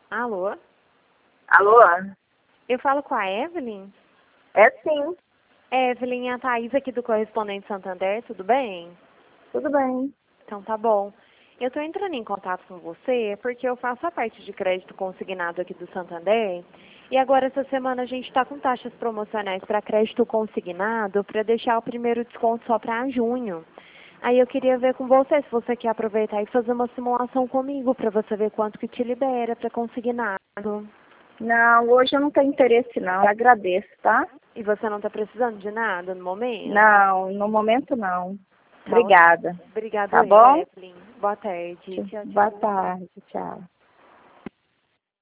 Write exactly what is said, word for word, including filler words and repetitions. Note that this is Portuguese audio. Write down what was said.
Alô? Alô? Eu falo com a Evelyn? É sim, Evelyn, é a Thaís aqui do Correspondente Santander, tudo bem? tudo bem. Então tá bom. Eu estou entrando em contato com você porque eu faço a parte de crédito consignado aqui do Santander e agora essa semana a gente está com taxas promocionais para crédito consignado para deixar o primeiro desconto só para junho. Aí eu queria ver com você se você quer aproveitar e fazer uma simulação comigo para você ver quanto que te libera para consignado. Não, hoje eu não tenho interesse não, eu agradeço, tá? E você não está precisando de nada no momento? Não, no momento não. Tá, ok. Obrigada. Obrigado, Tá bom? Evelyn. Boa tarde. Tchau, Boa tchau. tarde, tchau.